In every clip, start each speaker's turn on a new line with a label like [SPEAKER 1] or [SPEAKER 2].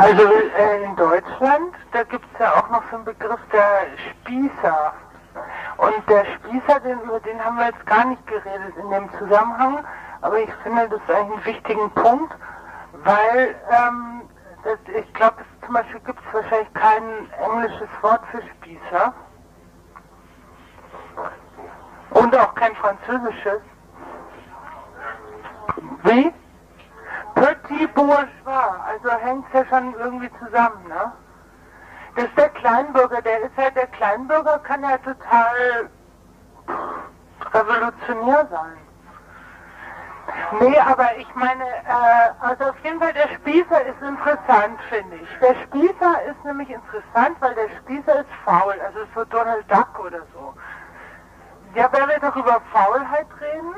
[SPEAKER 1] Also in Deutschland, da gibt es ja auch noch so einen Begriff der Spießer. Und der Spießer, über den haben wir jetzt gar nicht geredet in dem Zusammenhang, aber ich finde das eigentlich einen wichtigen Punkt, weil ich glaube, zum Beispiel gibt es wahrscheinlich kein englisches Wort für Spießer und auch kein französisches. Wie? Petit Bourgeois, also hängt es ja schon irgendwie zusammen, ne? Das ist der Kleinbürger, der Kleinbürger kann ja total revolutionär sein. Nee, aber ich meine, also auf jeden Fall der Spießer ist interessant, finde ich. Der Spießer ist nämlich interessant, weil der Spießer ist faul, also so Donald Duck oder so. Ja, wer will doch über Faulheit reden?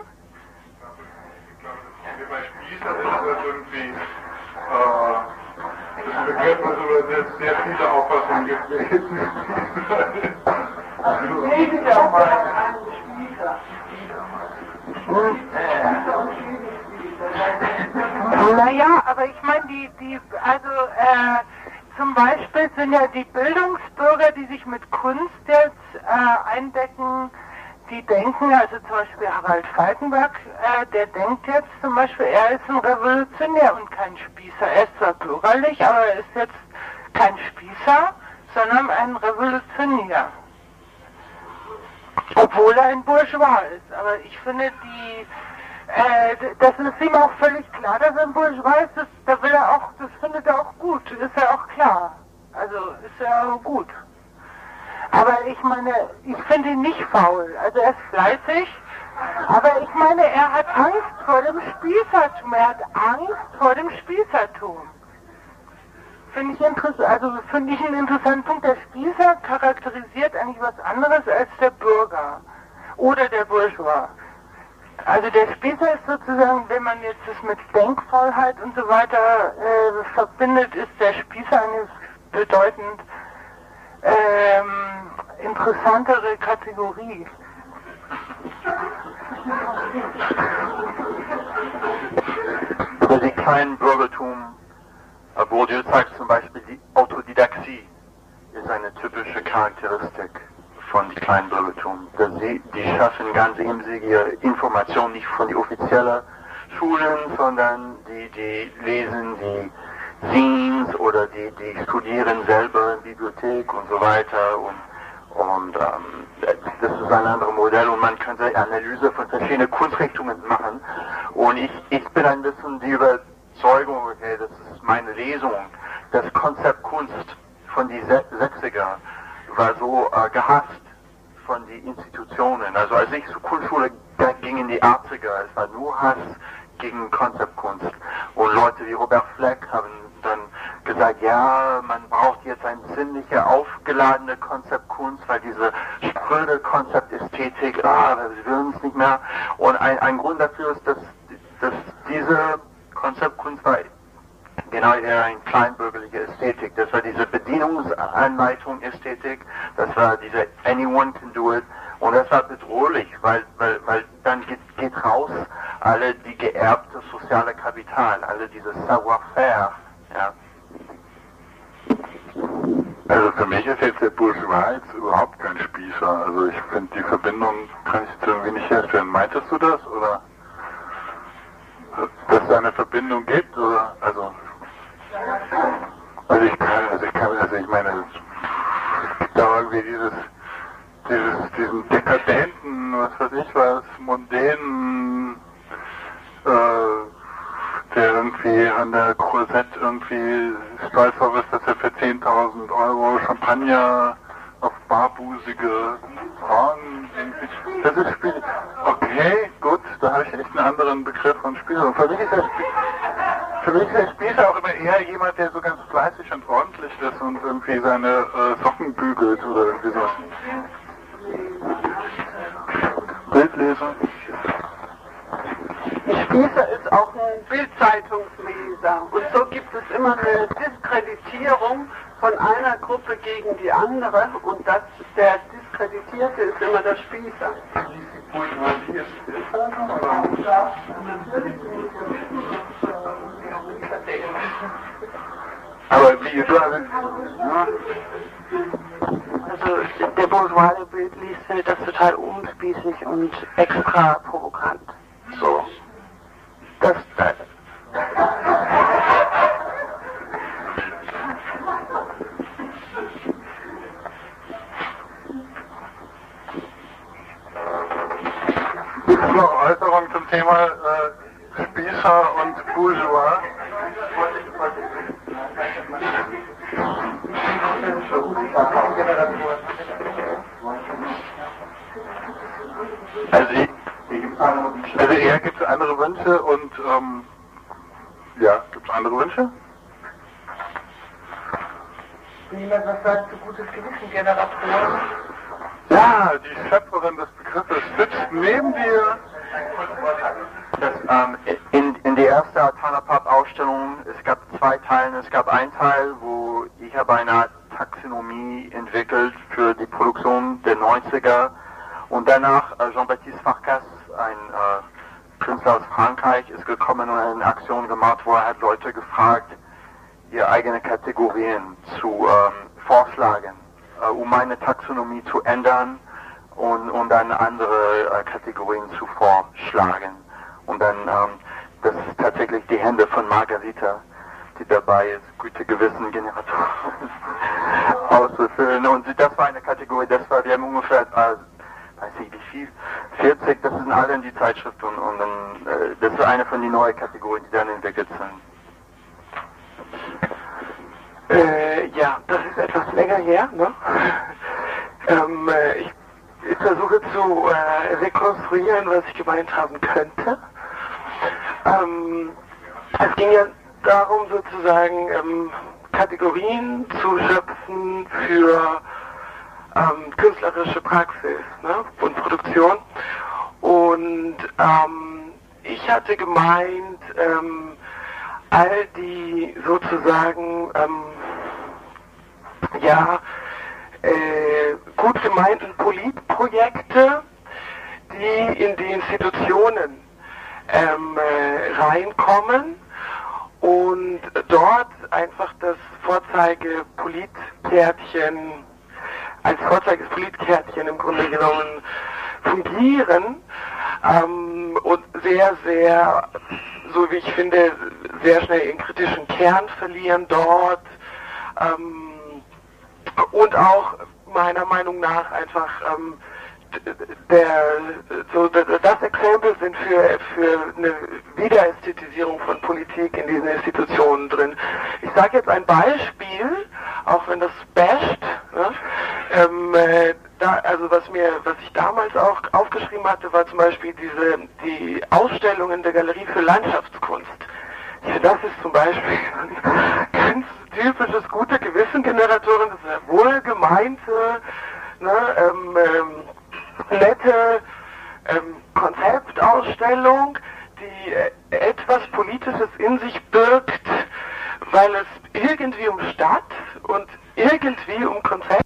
[SPEAKER 2] Bei Spießer ist das irgendwie das ist ein Begriff, über das sehr viele Auffassungen gibt.
[SPEAKER 1] Ich rede ja mal einen Spießer. Naja, aber ich meine, zum Beispiel sind ja die Bildungsbürger, die sich mit Kunst jetzt eindecken, die denken, also zum Beispiel Harald Falkenberg, der denkt jetzt zum Beispiel, er ist ein Revolutionär und kein Spießer. Er ist zwar bürgerlich, aber er ist jetzt kein Spießer, sondern ein Revolutionär. Obwohl er ein Bourgeois ist. Aber ich finde, das ist ihm auch völlig klar, dass er ein Bourgeois ist. Das findet er auch gut. Ist ja auch klar. Also ist ja auch gut. Aber ich meine, ich finde ihn nicht faul. Also er ist fleißig, aber ich meine, er hat Angst vor dem Spießertum. Er hat Angst vor dem Spießertum. Finde ich einen interessanten Punkt. Der Spießer charakterisiert eigentlich was anderes als der Bürger oder der Bourgeois. Also der Spießer ist sozusagen, wenn man jetzt das mit Denkfaulheit und so weiter verbindet, ist der Spießer eine bedeutend interessantere Kategorie.
[SPEAKER 3] Über den kleinen Bürgertum, Bourdieu sagt zum Beispiel, die Autodidaxie ist eine typische Charakteristik von dem kleinen Bürgertum. Die schaffen ganz emsig ihre Informationen nicht von den offiziellen Schulen, sondern die lesen die Zines oder die studieren selber in Bibliothek und so weiter und das ist ein anderes Modell und man kann eine Analyse von verschiedenen Kunstrichtungen machen und ich bin ein bisschen die Überzeugung, okay, das ist meine Lesung, das Konzept Kunst von die 60er war so gehasst von den Institutionen. Also als ich zur Kunstschule ging in die 80er, es war nur Hass gegen Konzeptkunst und Leute wie Robert Fleck haben dann gesagt, ja, man braucht jetzt eine ziemlich aufgeladene Konzeptkunst, weil diese spröde Konzeptästhetik, wir will es nicht mehr. Und ein Grund dafür ist, dass diese Konzeptkunst war genau eher eine kleinbürgerliche Ästhetik. Das war diese Bedienungsanleitung Ästhetik, das war diese anyone can do it. Und das war bedrohlich, weil dann geht raus alle die geerbte soziale Kapital, alle dieses Savoir-faire. Ja.
[SPEAKER 2] Also für mich ist jetzt der Bourgeois jetzt überhaupt kein Spießer. Also ich finde die Verbindung kann ich jetzt irgendwie nicht herstellen. Meintest du das oder dass es eine Verbindung gibt oder ich meine es gibt da irgendwie diesen dekadenten, was weiß ich was, mondänen, der irgendwie an der Croisette irgendwie stolz darauf ist, dass er für 10.000 Euro Champagner auf barbusige Frauen irgendwie. Das ist Spiel. Okay, gut, da habe ich echt einen anderen Begriff von Spießer. Und für mich ist der Spießer auch immer eher jemand, der so ganz fleißig und ordentlich ist und irgendwie seine Socken bügelt oder irgendwie so. Bildleser.
[SPEAKER 4] Ein Spießer ist auch ein Bildzeitungsleser und so gibt es immer eine Diskreditierung von einer Gruppe gegen die andere und der Diskreditierte ist immer der Spießer.
[SPEAKER 2] Aber wie du also,
[SPEAKER 1] Also der Bourgeois, der Bild liest, findet das total unspießig und extra provokant. So. Das.
[SPEAKER 2] Gibt es noch Äußerungen zum Thema Spießer und Bourgeois? Also eher gibt es andere Wünsche und ja, gibt es andere Wünsche?
[SPEAKER 1] Niemand was sagt zu gutes Gewissen Generatoren?
[SPEAKER 2] Ja, die Schöpferin des Begriffes sitzt neben dir.
[SPEAKER 3] In der ersten Atanapap-Ausstellung, es gab 2 Teile. Es gab einen Teil, wo ich habe eine Art Taxonomie entwickelt für die Produktion der 90er. Und danach Jean-Baptiste Farkas, ein Künstler aus Frankreich, ist gekommen und eine Aktion gemacht, wo er hat Leute gefragt, ihre eigenen Kategorien zu vorschlagen, um eine Taxonomie zu ändern und dann andere Kategorien zu vorschlagen. Und dann, das ist tatsächlich die Hände von Margarita, die dabei ist, gute Gewissen-Generator auszufüllen. Und das war eine Kategorie, wir haben ungefähr, weiß ich wie viel, 40, das sind alle in die Zeitschrift und dann, das ist eine von den neuen Kategorien, die dann entwickelt sind.
[SPEAKER 1] Ja, das ist etwas länger her, ne? Ich versuche zu rekonstruieren, was ich gemeint haben könnte. Es ging ja darum, sozusagen Kategorien zu schöpfen für künstlerische Praxis, ne? Und Produktion. Und ich hatte gemeint, all die sozusagen gut gemeinten Politprojekte, die in die Institutionen reinkommen und dort einfach das Vorzeigepolitkärtchen als Vorzeigepolitkärtchen im Grunde genommen fungieren und sehr, sehr, so wie ich finde, sehr schnell ihren kritischen Kern verlieren dort und auch meiner Meinung nach einfach das Exempel sind für eine Wiederästhetisierung von Politik in diesen Institutionen drin. Ich sage jetzt ein Beispiel, auch wenn das basht, ne? Was ich damals auch aufgeschrieben hatte, war zum Beispiel die Ausstellung in der Galerie für Landschaftskunst. Das ist zum Beispiel ein ganz typisches gute Gewissengeneratoren, das ist eine wohlgemeinte, ne, nette Konzeptausstellung, die etwas Politisches in sich birgt, weil es irgendwie um Stadt und irgendwie um Konzept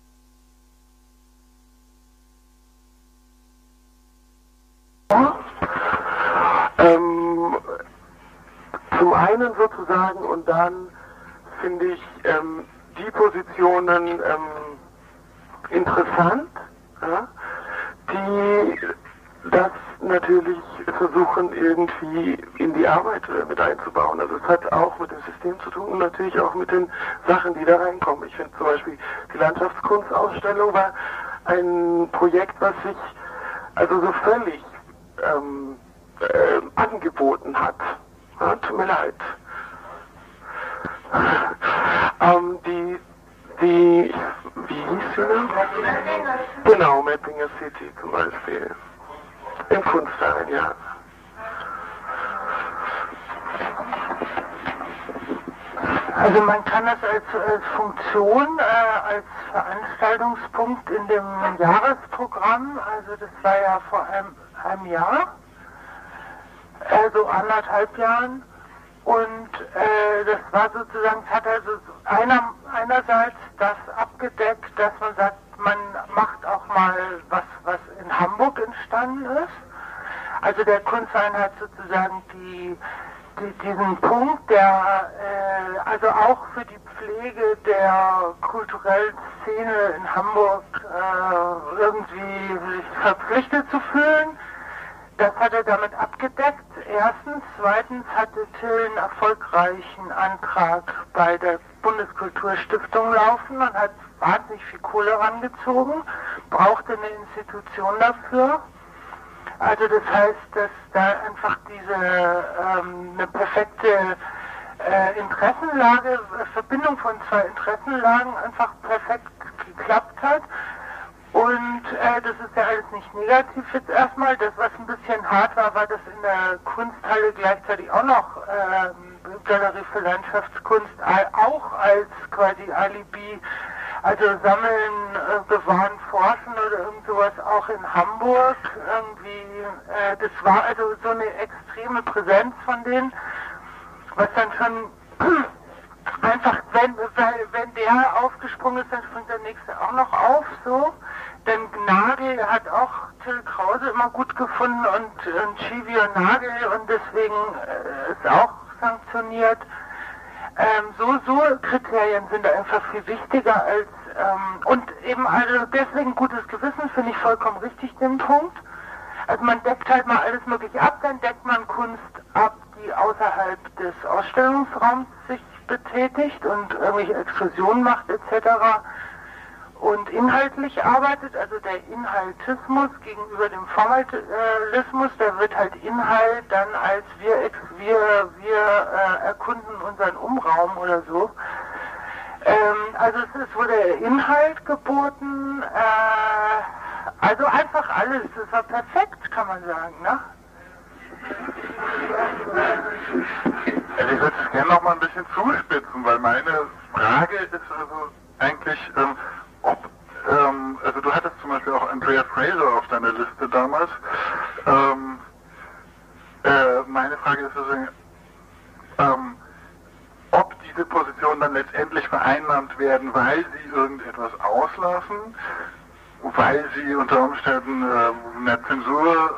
[SPEAKER 1] zum einen sozusagen und dann finde ich die Positionen interessant, ja, die das natürlich versuchen irgendwie in die Arbeit mit einzubauen. Also es hat auch mit dem System zu tun und natürlich auch mit den Sachen, die da reinkommen. Ich finde zum Beispiel die Landschaftskunstausstellung war ein Projekt, was sich also so völlig angeboten hat. Ja, tut mir leid. Wie hieß sie denn? Genau, Mapping a City zum Beispiel. Im Kunstverein, ja. Also man kann das als Funktion, als Veranstaltungspunkt in dem Jahresprogramm, also das war ja vor einem Jahr, also 1,5 Jahren, und das war sozusagen, es hat also einerseits das abgedeckt, dass man sagt, man macht auch mal was in Hamburg entstanden ist. Also der Kunstverein hat sozusagen diesen Punkt, der also auch für die der kulturellen Szene in Hamburg irgendwie sich verpflichtet zu fühlen. Das hat er damit abgedeckt. Erstens. Zweitens hatte Till einen erfolgreichen Antrag bei der Bundeskulturstiftung laufen und hat wahnsinnig viel Kohle rangezogen, brauchte eine Institution dafür. Also das heißt, dass da einfach eine perfekte Interessenlage, Verbindung von zwei Interessenlagen einfach perfekt geklappt hat. Und das ist ja alles nicht negativ jetzt erstmal. Das, was ein bisschen hart war, war, dass in der Kunsthalle gleichzeitig auch noch Galerie für Landschaftskunst auch als quasi Alibi, also Sammeln, Bewahren, Forschen oder irgend sowas auch in Hamburg irgendwie, das war also so eine extreme Präsenz von denen, was dann schon einfach, wenn der aufgesprungen ist, dann springt der nächste auch noch auf, so. Denn Nagel hat auch Till Krause immer gut gefunden und Chivio Nagel und deswegen ist auch sanktioniert. So Kriterien sind einfach viel wichtiger als, und eben also deswegen gutes Gewissen finde ich vollkommen richtig den Punkt. Also man deckt halt mal alles Mögliche ab, dann deckt man Kunst ab, die außerhalb des Ausstellungsraums sich betätigt und irgendwelche Exkursionen macht etc. und inhaltlich arbeitet, also der Inhaltismus gegenüber dem Formalismus, da wird halt Inhalt dann als wir erkunden unseren Umraum oder so. Also es wurde Inhalt geboten, also einfach alles, das war perfekt, kann man sagen, ne?
[SPEAKER 2] Also ich würde es gerne noch mal ein bisschen zuspitzen, weil meine Frage ist also eigentlich, also du hattest zum Beispiel auch Andrea Fraser auf deiner Liste damals. Meine Frage ist also, ob diese Positionen dann letztendlich vereinnahmt werden, weil sie irgendetwas auslassen, weil sie unter Umständen eine Zensur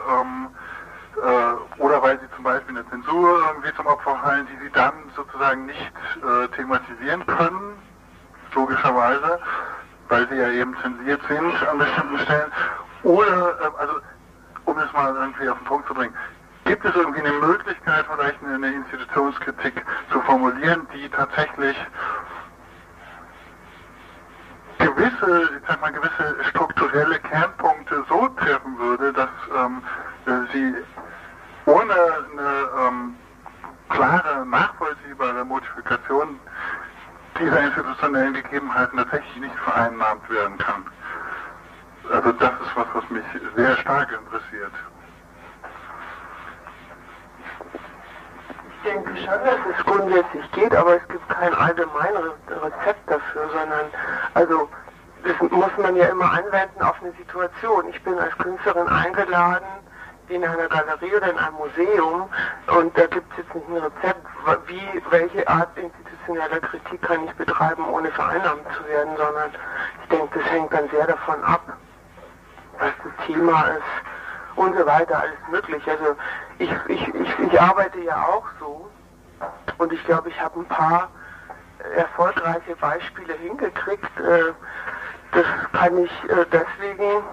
[SPEAKER 2] oder weil sie zum Beispiel eine Zensur irgendwie zum Opfer fallen, die sie dann sozusagen nicht thematisieren können, logischerweise, weil sie ja eben zensiert sind an bestimmten Stellen. Oder, also um es mal irgendwie auf den Punkt zu bringen, gibt es irgendwie eine Möglichkeit, vielleicht eine Institutionskritik zu formulieren, die tatsächlich gewisse strukturelle Kernpunkte so treffen würde, dass sie ohne eine klare, nachvollziehbare Modifikation dieser institutionellen Gegebenheiten tatsächlich nicht vereinnahmt werden kann. Also das ist was mich sehr stark interessiert.
[SPEAKER 4] Ich denke schon, dass es grundsätzlich geht, aber es gibt kein allgemeines Rezept dafür, sondern, also, das muss man ja immer anwenden auf eine Situation. Ich bin als Künstlerin eingeladen in einer Galerie oder in einem Museum und da gibt es jetzt nicht ein Rezept, welche Art institutioneller Kritik kann ich betreiben, ohne vereinnahmt zu werden, sondern ich denke, das hängt dann sehr davon ab, was das Thema ist und so weiter, alles mögliche. Also ich arbeite ja auch so und ich glaube, ich habe ein paar erfolgreiche Beispiele hingekriegt. Das kann ich deswegen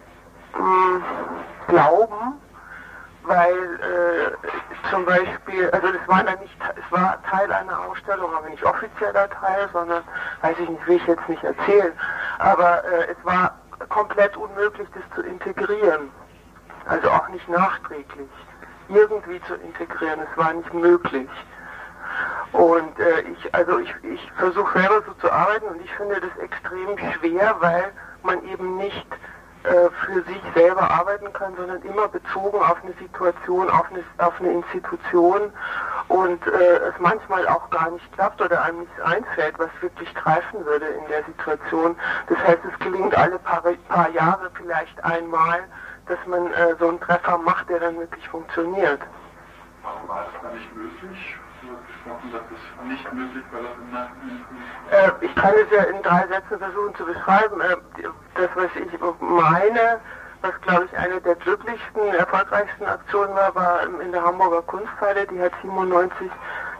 [SPEAKER 4] glauben, weil zum Beispiel, also das war dann nicht, es war Teil einer Ausstellung, aber nicht offizieller Teil, sondern, weiß ich nicht, will ich jetzt nicht erzählen, aber es war komplett unmöglich, das zu integrieren, also auch nicht nachträglich, irgendwie zu integrieren, es war nicht möglich. Und ich versuche selber so zu arbeiten und ich finde das extrem schwer, weil man eben nicht für sich selber arbeiten kann, sondern immer bezogen auf eine Situation, auf eine Institution und es manchmal auch gar nicht klappt oder einem nichts einfällt, was wirklich greifen würde in der Situation. Das heißt, es gelingt alle paar Jahre vielleicht einmal, dass man so einen Treffer macht, der dann wirklich funktioniert.
[SPEAKER 2] Warum war das dann nicht möglich? Du hast gesprochen, dass es nicht möglich war, das im Nachhinein.
[SPEAKER 4] Ich kann es ja in 3 Sätzen versuchen zu beschreiben. Das, was ich meine, was glaube ich eine der glücklichsten, erfolgreichsten Aktionen war in der Hamburger Kunsthalle. Die hat 97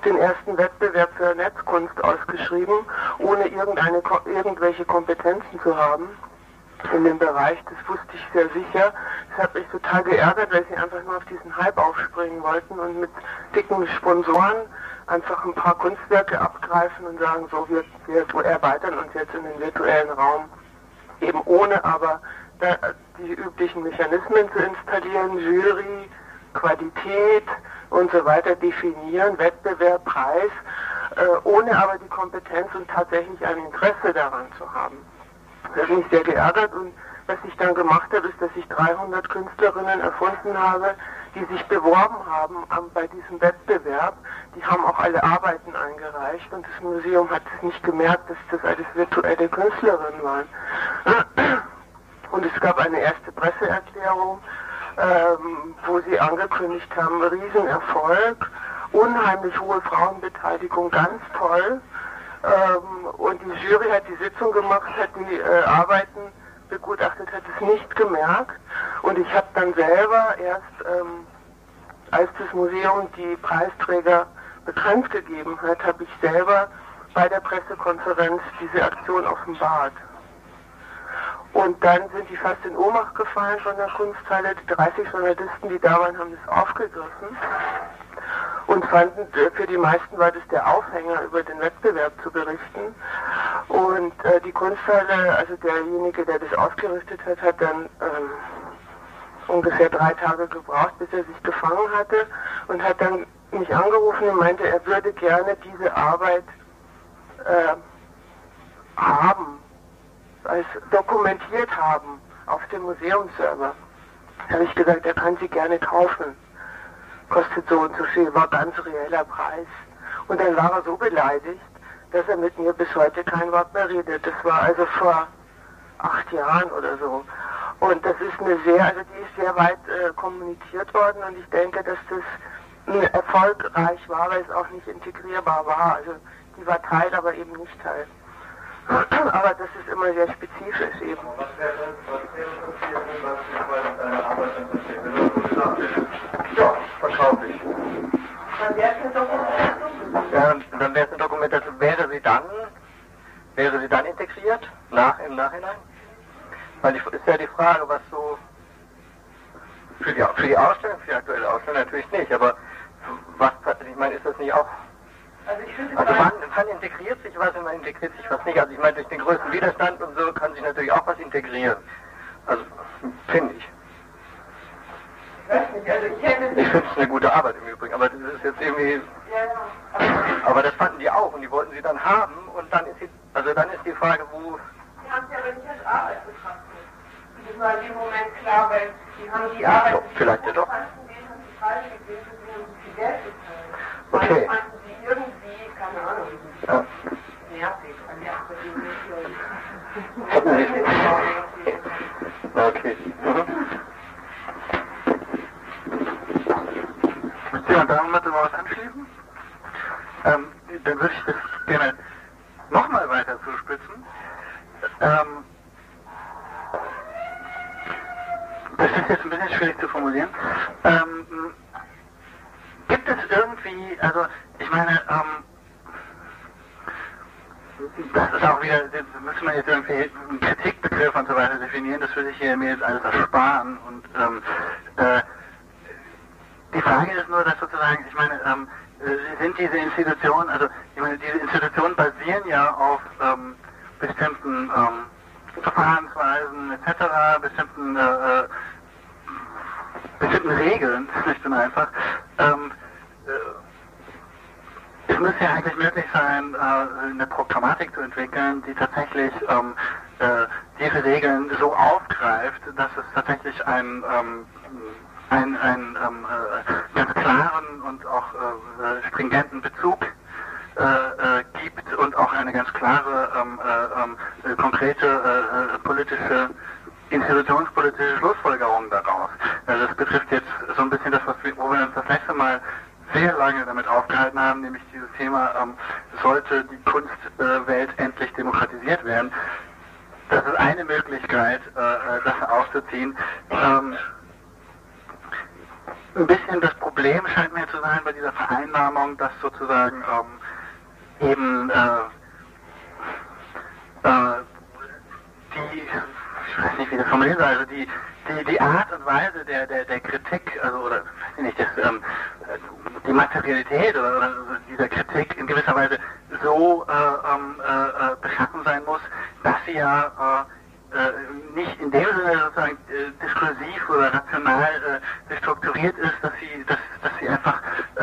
[SPEAKER 1] den ersten Wettbewerb für Netzkunst ausgeschrieben, ohne irgendwelche Kompetenzen zu haben in dem Bereich. Das wusste ich sehr sicher. Das hat mich total geärgert, weil sie einfach nur auf diesen Hype aufspringen wollten und mit dicken Sponsoren einfach ein paar Kunstwerke abgreifen und sagen, so, wir erweitern uns jetzt in den virtuellen Raum, eben ohne aber die üblichen Mechanismen zu installieren, Jury, Qualität und so weiter definieren, Wettbewerb, Preis, ohne aber die Kompetenz und tatsächlich ein Interesse daran zu haben. Das hat mich sehr geärgert, und was ich dann gemacht habe, ist, dass ich 300 Künstlerinnen erfunden habe, die sich beworben haben bei diesem Wettbewerb. Die haben auch alle Arbeiten eingereicht, und das Museum hat es nicht gemerkt, dass das alles virtuelle Künstlerinnen waren. Und es gab eine erste Presseerklärung, wo sie angekündigt haben, Riesenerfolg, unheimlich hohe Frauenbeteiligung, ganz toll. Und die Jury hat die Sitzung gemacht, hat die Arbeiten begutachtet, hat es nicht gemerkt. Und ich habe dann selber erst, als das Museum die Preisträger bekannt gegeben hat, habe ich selber bei der Pressekonferenz diese Aktion offenbart. Und dann sind die fast in Ohnmacht gefallen von der Kunsthalle. Die 30 Journalisten, die da waren, haben das aufgegriffen und fanden, für die meisten war das der Aufhänger, über den Wettbewerb zu berichten. Und die Kunsthalle, also derjenige, der das ausgerichtet hat, hat dann ungefähr 3 Tage gebraucht, bis er sich gefangen hatte, und hat dann mich angerufen und meinte, er würde gerne diese Arbeit haben, als dokumentiert haben auf dem Museumsserver. Da habe ich gesagt, er kann sie gerne kaufen. Kostet so und so viel, war ganz reeller Preis. Und dann war er so beleidigt, dass er mit mir bis heute kein Wort mehr redet. Das war also vor 8 Jahren oder so. Und das ist die ist sehr weit kommuniziert worden, und ich denke, dass das erfolgreich war, weil es auch nicht integrierbar war. Also die war Teil, aber eben nicht Teil. Aber das ist immer sehr spezifisch eben.
[SPEAKER 3] Was wäre passiert, was deine Arbeit interessiert? Ja, verkaufe ich.
[SPEAKER 1] Dann wäre es eine Dokumentation.
[SPEAKER 3] Ja, dann wäre es eine Dokumentation. Wäre sie dann integriert? Im Nachhinein? Weil ist ja die Frage, was so für die Ausstellung, für die aktuelle Ausstellung natürlich nicht, aber was, ich meine, ist das nicht auch... Also wann integriert sich was und wann integriert sich was nicht? Also ich meine, durch den größten Widerstand und so kann sich natürlich auch was integrieren. Also, finde ich. Ich finde es eine gute Arbeit im Übrigen, aber das ist jetzt irgendwie... Aber das fanden die auch, und die wollten sie dann haben, und dann ist die Frage, wo...
[SPEAKER 1] Die haben sie aber nicht als Arbeit betrachtet. Das war in dem Moment klar, weil die haben die Arbeit...
[SPEAKER 3] Doch, vielleicht ja doch.
[SPEAKER 1] Die haben sie falsch gesehen, sie haben so viel Geld gezahlt.
[SPEAKER 3] Okay.
[SPEAKER 1] Irgendwie, keine Ahnung,
[SPEAKER 3] Ja.
[SPEAKER 1] nervig.
[SPEAKER 3] Okay.
[SPEAKER 2] Ja, und da müssen wir was anschließen. Dann würde ich das gerne nochmal weiter zuspitzen. Das ist jetzt ein bisschen schwierig zu formulieren. Gibt es irgendwie, also ich meine, das ist auch wieder, das müssen wir jetzt irgendwie einen Kritikbegriff und so weiter definieren, das würde ich hier mir jetzt alles ersparen. Und die Frage ist nur, dass sozusagen, ich meine, sind diese Institutionen, also ich meine, diese Institutionen basieren ja auf bestimmten Verfahrensweisen etc., bestimmten Regeln, schlicht und einfach. Es müsste ja eigentlich möglich sein, eine Programmatik zu entwickeln, die tatsächlich diese Regeln so aufgreift, dass es tatsächlich einen ganz klaren und auch stringenten Bezug gibt und auch eine ganz klare, konkrete institutionspolitische Schlussfolgerung daraus. Also das betrifft jetzt so ein bisschen das, wo wir uns das letzte Mal sehr lange damit aufgehalten haben, nämlich dieses Thema, sollte die Kunstwelt endlich demokratisiert werden. Das ist eine Möglichkeit, das aufzuziehen.
[SPEAKER 3] ein bisschen das Problem scheint mir zu sein bei dieser Vereinnahmung, dass sozusagen eben ich weiß nicht, wie das formulieren soll, also die Art und Weise der Kritik, also oder weiß ich nicht, die Materialität oder dieser Kritik in gewisser Weise so beschaffen sein muss, dass sie ja nicht in dem Sinne sozusagen diskursiv oder rational strukturiert ist, dass sie einfach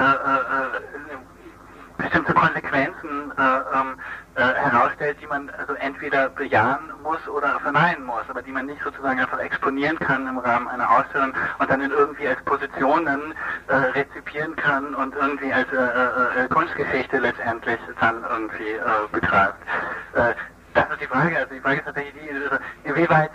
[SPEAKER 3] bestimmte Konsequenzen herausstellt, die man also entweder bejahen muss oder verneinen muss, aber die man nicht sozusagen einfach exponieren kann im Rahmen einer Ausstellung und dann irgendwie als Positionen rezipieren kann und irgendwie als Kunstgeschichte letztendlich dann irgendwie begreift. Das ist die Frage. Also die Frage ist tatsächlich die, inwieweit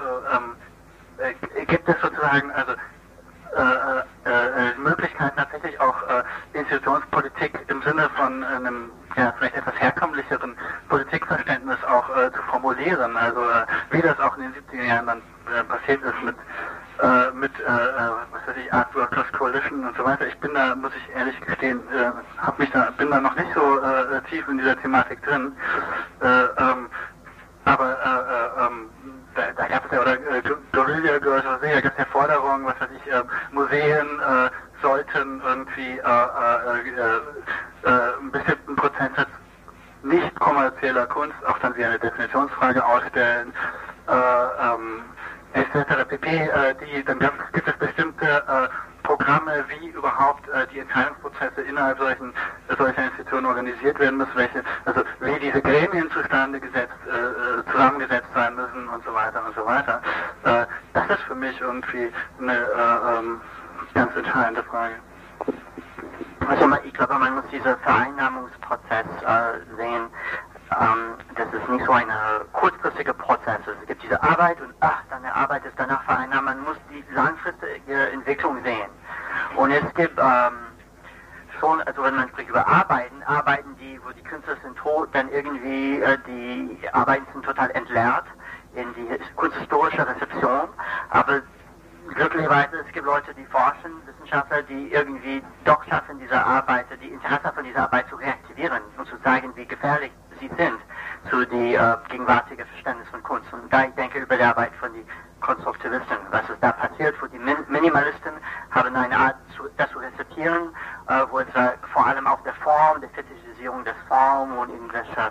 [SPEAKER 3] gibt es sozusagen also Möglichkeiten tatsächlich auch Institutionspolitik im Sinne von einem vielleicht etwas herkömmlicheren Politikverständnis auch zu formulieren. Also wie das auch in den 70er Jahren dann passiert ist mit was weiß ich, Art Workers Coalition und so weiter. Ich bin da, muss ich ehrlich gestehen, bin da noch nicht so tief in dieser Thematik drin. Aber da gab es ja, oder Guerilla Girls, da gab es ja Forderungen, was weiß ich, Museen sollten irgendwie einen bestimmten Prozentsatz nicht kommerzieller Kunst, auch dann wieder eine Definitionsfrage ausstellen, etc. pp. Dann gibt es bestimmte Programme, wie überhaupt die Entscheidungsprozesse innerhalb solcher Institutionen organisiert werden müssen, also wie diese Gremien zusammengesetzt sein müssen und so weiter und so weiter. Das ist für mich irgendwie eine ganz entscheidende Frage.
[SPEAKER 5] Also ich glaube, man muss diesen Vereinnahmungsprozess sehen. Das ist nicht so ein kurzfristiger Prozess. Es gibt diese Arbeit und dann der Arbeit ist danach vereinnahmt. Man muss die langfristige Entwicklung sehen. Und es gibt schon, also wenn man spricht über Arbeiten, wo die Künstler sind tot, dann irgendwie die Arbeiten sind total entleert in die kunsthistorische Rezeption. Aber glücklicherweise, es gibt Leute, die forschen, Wissenschaftler, die irgendwie doch schaffen, diese Arbeit, die Interesse von dieser Arbeit zu reaktivieren und zu zeigen, wie gefährlich sie sind zu die gegenwärtige Verständnis von Kunst. Und da ich denke über die Arbeit von den Konstruktivisten, was ist da passiert, wo die Minimalisten haben eine Art, das zu rezeptieren, wo es vor allem auf der Form, der Fetischisierung des Form und irgendwelche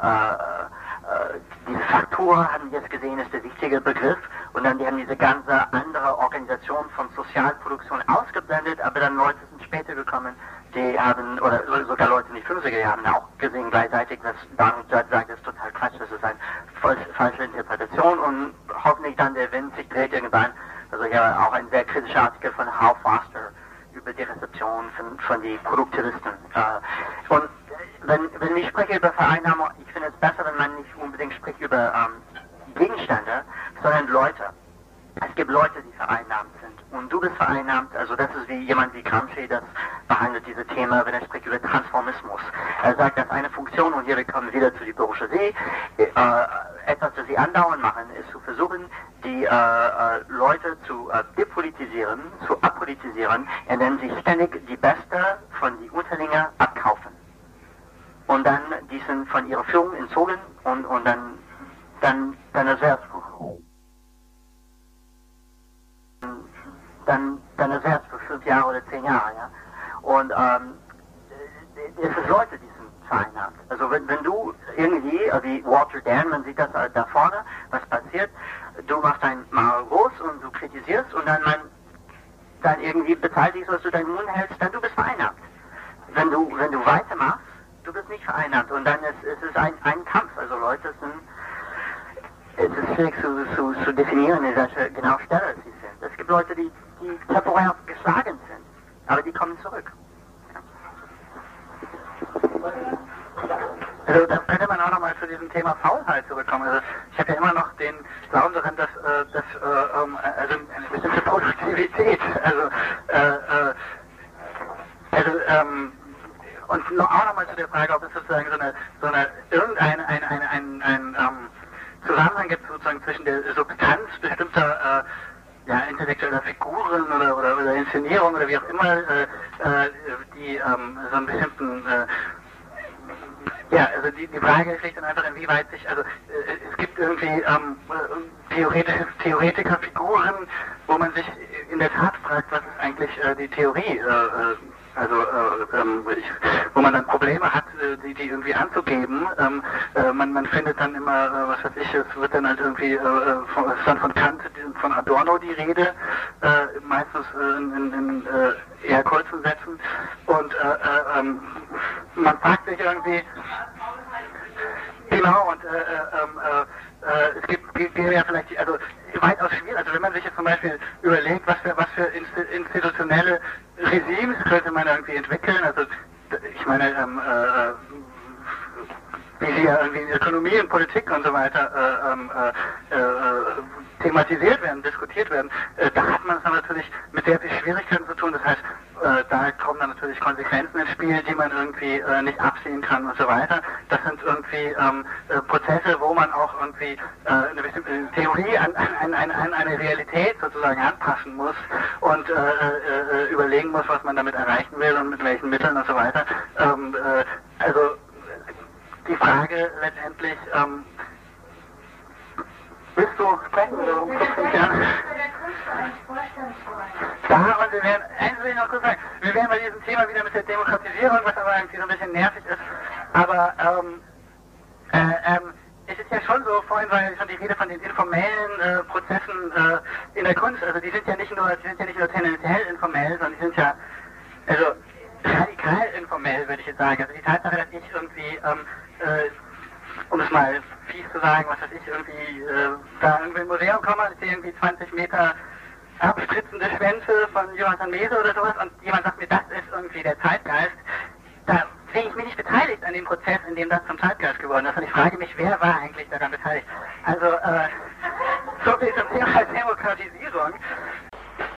[SPEAKER 5] diese Faktur haben wir jetzt gesehen, ist der wichtige Begriff. Und dann die haben diese ganze andere Organisation von Sozialproduktion ausgeblendet, aber dann Leute sind später gekommen, die haben, oder sogar Leute in die 50er Jahre haben auch gesehen gleichzeitig, was Donald Judd sagt, das ist total Quatsch, das ist eine falsche Interpretation und hoffentlich dann der Wind sich dreht irgendwann. Also hier auch ein sehr kritischer Artikel von Hal Foster über die Rezeption von den Produktivisten. Und wenn ich spreche über Vereinnahmung, ich finde es besser, wenn man nicht unbedingt spricht über Gegenstände, sondern Leute. Es gibt Leute, die vereinnahmt sind. Und du bist vereinnahmt, also das ist wie jemand wie Gramsci, das behandelt dieses Thema, wenn er spricht über Transformismus. Er sagt, dass eine Funktion, und hier wir kommen wieder zu die Bourgeoisie, etwas, das sie andauernd machen, ist zu versuchen, die Leute zu depolitisieren, zu apolitisieren, indem sie ständig die Beste von die Unterlinge abkaufen. Und dann diesen von ihrer Führung entzogen und dann das wäre das wär's für 5 Jahre oder 10 Jahre, ja. Und es ist Leute, die sind vereinnahmt. Also wenn du irgendwie, wie Walter Dan, man sieht das da vorne, was passiert, du machst ein Mal groß und du kritisierst und dann irgendwie beteiligst, was du deinen Mund hältst, dann du bist vereinnahmt. Wenn du weitermachst, du bist nicht vereinnahmt. Und dann ist es ein Kampf. Also Leute es ist schwierig zu definieren, in welcher genau Stelle sie sind. Es gibt Leute, die temporär geschlagen sind, aber die kommen zurück. Also da könnte man auch nochmal zu diesem Thema Faulheit zurückkommen. Also ich habe ja immer noch den Glauben daran, dass also eine bestimmte Produktivität, und auch nochmal zu der Frage, ob es sozusagen irgendein Zusammenhang gibt sozusagen zwischen der Substanz bestimmter intellektueller Figuren oder Inszenierungen oder wie auch immer, die so einen bestimmten also die Frage ist schlicht und einfach, inwieweit sich, also es gibt irgendwie Theoretikerfiguren, wo man sich in der Tat fragt, was ist eigentlich die Theorie, wo man dann Probleme hat, die irgendwie anzugeben. Man findet dann immer, was weiß ich, es wird dann halt irgendwie von Kant, von Adorno die Rede, meistens in eher kurzen Sätzen. Und man fragt sich irgendwie, genau, und es gibt ja vielleicht, also weitaus schwierig, also wenn man sich jetzt zum Beispiel überlegt, was für institutionelle Regimes könnte man irgendwie entwickeln, also ich meine, wie sie ja irgendwie in Ökonomie und Politik und so weiter thematisiert werden, diskutiert werden, da hat man es dann natürlich mit sehr viel Schwierigkeiten zu tun. Das heißt, da kommen dann natürlich Konsequenzen ins Spiel, die man irgendwie nicht absehen kann und so weiter. Das sind irgendwie Prozesse, wo man auch irgendwie eine bestimmte Theorie an eine Realität sozusagen anpassen muss und überlegen muss, was man damit erreichen will und mit welchen Mitteln und so weiter. Also die Frage letztendlich, willst du sprechen? Ja, und wir werden, eins will ich noch kurz sagen, wir werden bei diesem Thema wieder mit der Demokratisierung, was aber irgendwie so ein bisschen nervig ist, aber es ist ja schon so, vorhin war ja schon die Rede von den informellen Prozessen in der Kunst, also die sind ja nicht nur tendenziell informell, sondern die sind ja, also radikal informell, würde ich jetzt sagen. Also die Tatsache, dass ich irgendwie, um es mal fies zu sagen, was weiß ich, irgendwie da irgendwie im Museum komme, ich sehe irgendwie 20 Meter abspritzende Schwänze von Jonathan Mese oder sowas und jemand sagt mir, das ist irgendwie der Zeitgeist, da sehe ich mich nicht beteiligt an dem Prozess, in dem das zum Zeitgeist geworden ist. Und ich frage mich, wer war eigentlich daran beteiligt? Also, so viel zum Thema Demokratisierung.